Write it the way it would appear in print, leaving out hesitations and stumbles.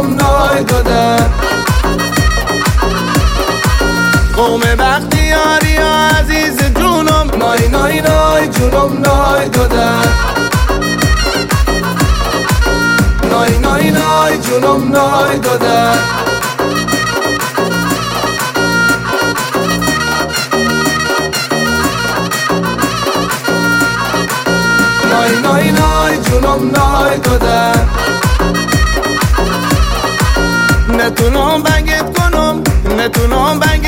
جونم نای دادن. قوم بختیاری ها عزیز جونم نای نای نای جونم نای دادن. نای نای نای جونم نای دادن. نای نای نای جونم نای دادن. نتونم بنگت کنم، نتونم بنگت